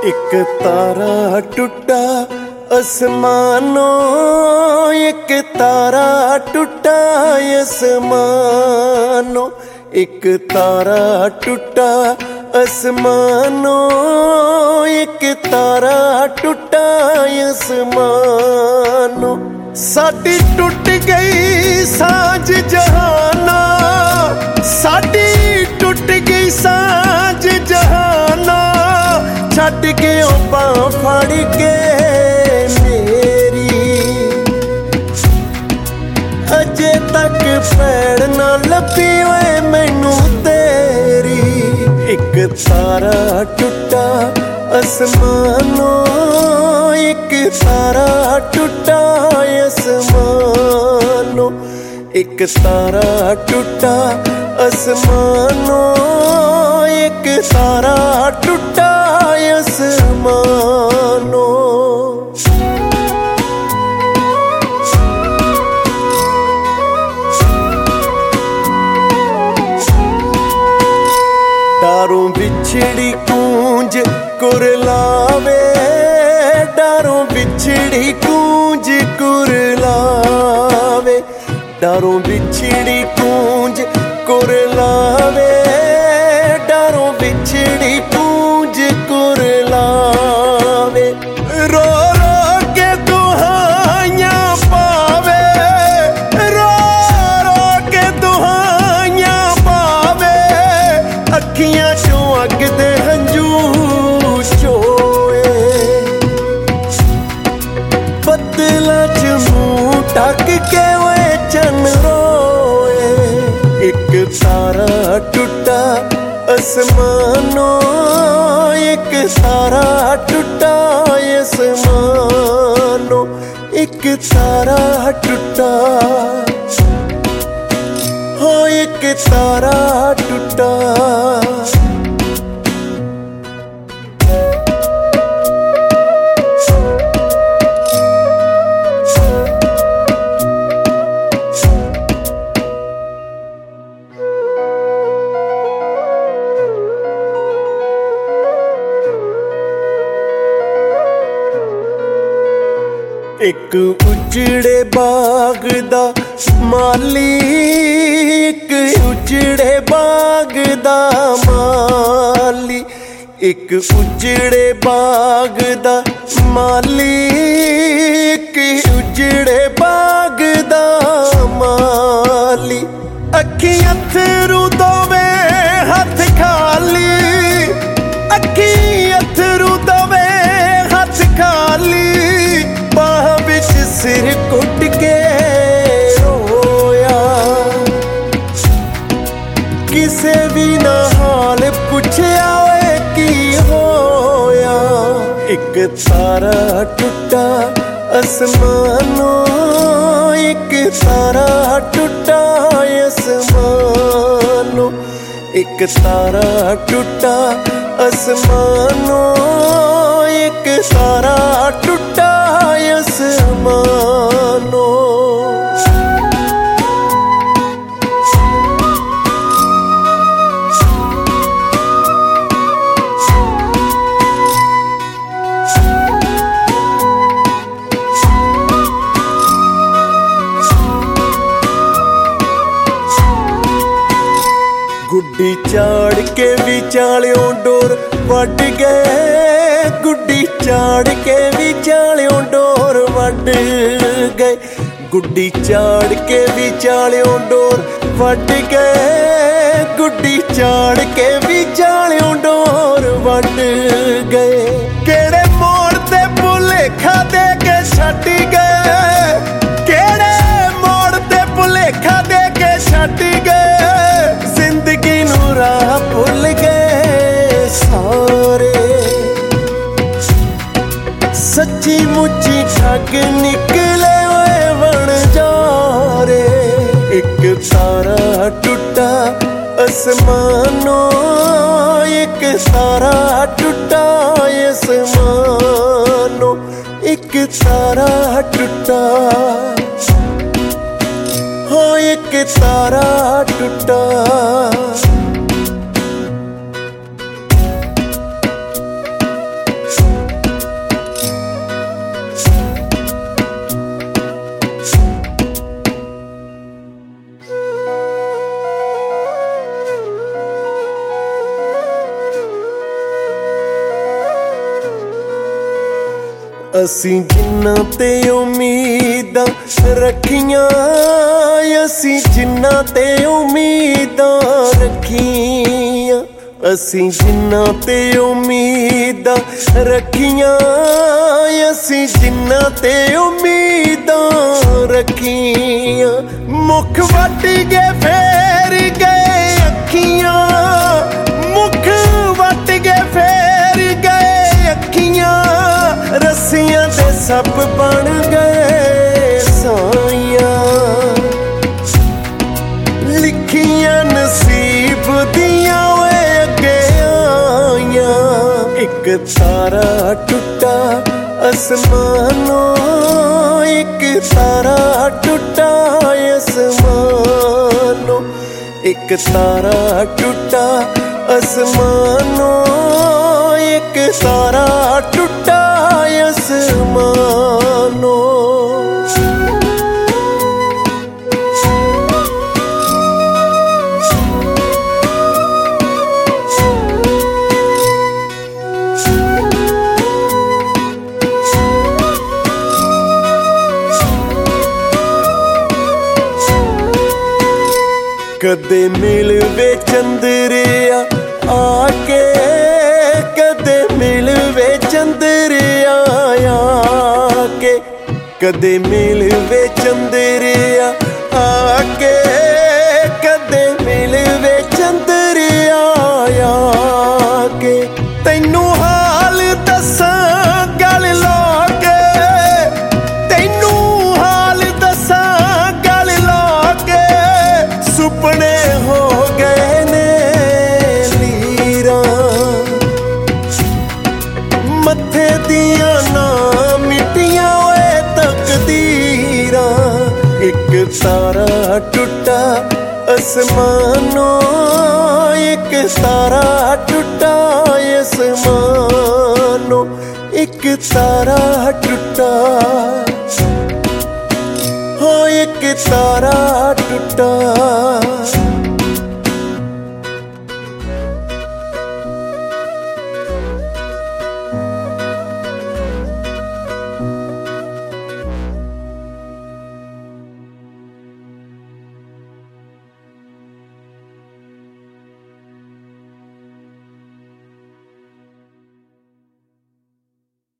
एक तारा टूटा आसमानों, एक तारा टूटा आसमानों, एक तारा टूटा आसमानों, एक तारा टूटा आसमानों। साडी टूट गई सांझ जहाना, साडी टूट गई सांझ जहाना, छड्ड के बांह फड़ के मेरी, अजे तक पैड़ ना लभी ओए मैनू तेरी। एक तारा टूटा आसमानों, एक तारा टूटा आसमानों, एक तारा टूटा आसमानों, एक तारा टूटा आसमानों। डारों बिछड़ी कूंज कुरलावे, डारों बिछड़ी कूंज कुरलावे, डारों बिछड़ी कूंज कुरलावे, डारों बिछड़ी कूंज कुरलावे। रो रो के दुहाइयां पावे, रो रो के दुहाइयां पावे, अखियां चों अग दे हंझू चोए, बदलां च मूंह ढक के ओए चन रोए। एक तारा टूटा आसमानों, एक तारा टूटा आसमानों, एक तारा टूटा, हो एक तारा टूटा। एक उजड़े बाग दा माली, एक उजड़े बाग दा माली, एक उजड़े बाग दा माली, एक उजड़े बाग दा माली। अखी अथरू दोवे हथ खाली, अखी अथरू दोवे हथ खाली, बाह बिच सिर कुट के रोया, किसे भी ना हाल पुछया ओए की होया। एक तारा टूटा आसमानों, एक तारा टूटा आसमानों, एक तारा टूटा आसमानों, एक तारा टूटा आसमानों। गुड्डी चाड़ के विचालियों डोर वड गए, गुड्डी चाड़ के विचालियों डोर वड गए, गुड्डी चाड़ के विचालियों डोर वड गए, गुड्डी चाड़ के विचालियों डोर वड गए। केड़े मोड़ ते भुलेखा दे के छड्ड गए, केड़े मोड़ ते भुलेखा दे के छड्ड गए, जिंदगी नू राह भुल गए सारे, सच्ची मुच्ची ठग निकले ओए बन जा रे। एक तारा टूटा आसमानों, एक तारा टूटा आसमानों, एक तारा टूटा, हो एक तारा टूटा। ਅਸੀਂ ਜਿੰਨਾਂ ਤੇ ਉਮੀਦਾਂ ਰੱਖੀਆਂ, ਅਸੀਂ ਜਿੰਨਾਂ ਤੇ ਉਮੀਦਾਂ ਰੱਖੀਆਂ, ਅਸੀਂ ਜਿੰਨਾਂ ਤੇ ਉਮੀਦਾਂ ਰੱਖੀਆਂ, ਅਸੀਂ ਜਿੰਨਾਂ ਤੇ ਉਮੀਦਾਂ ਰੱਖੀਆਂ। ਮੁੱਖ ਵੱਟ ਗਏ ਫੇਰ ਗਏ ਅੱਖੀਆਂ, ਮੁੱਖ ਵੱਟ ਗਏ ਫੇਰ ਗਏ ਅੱਖੀਆਂ, ਰੱਸੀਆਂ ਦੇ ਸੱਪ ਬਣ ਗਏ ਸਾਈਆਂ। ਲਿਖੀਆਂ ਨਸੀਬ ਦੀਆਂ ਓਏ ਅੱਗੇ ਆਈਆਂ, ਇੱਕ ਤਾਰਾ ਟੁੱਟਾ ਅਸਮਾਨੋਂ, ਇੱਕ ਤਾਰਾ ਟੁੱਟਾ ਅਸਮਾਨੋਂ, ਇੱਕ ਤਾਰਾ ਟੁੱਟਾ ਅਸਮਾਨੋਂ, ਇੱਕ ਤਾਰਾ ਟੁੱਟਾ ਅਸਮਾਨੋਂ। ਕਦੇ ਮਿਲਵੇ ਚੰਦਰਿਆ ਆ ਕੇ, ਕਦੇ ਮਿਲਵੇ ਚੰਦਰਿਆ ਆ ਕੇ, ਕਦੇ ਮਿਲਵੇ ਚੰਦਰਿਆ ਆ ਕੇ, ਕਦੇ ਮਿਲਵੇ ਚੰਦਰਿਆ ਆ ਕੇ। ਤੈਨੂੰ ਹਾਲ ਦੱਸਾਂ ਗਲ ਲਾ ਕੇ, ਤੈਨੂੰ ਹਾਲ ਦੱਸਾਂ ਗਲ ਲਾ ਕੇ, ਸੁਪਨੇ ਹੋ ਗਏ ਨੇ ਲੀਰਾਂ, ਮੱਥੇ ਦੀਆਂ ਨਾ ਮਿੱਟੀਆਂ ਓਏ ਤਕਦੀਰਾਂ। ਇੱਕ ਤਾਰਾ ਟੁੱਟਾ ਅਸਮਾਨੋਂ, ਇੱਕ ਤਾਰਾ ਟੁੱਟਾ ਅਸਮਾਨੋਂ, ਇੱਕ ਤਾਰਾ ਟੁੱਟਾ, ਹੋ ਇੱਕ ਤਾਰਾ ਟੁੱਟਾ।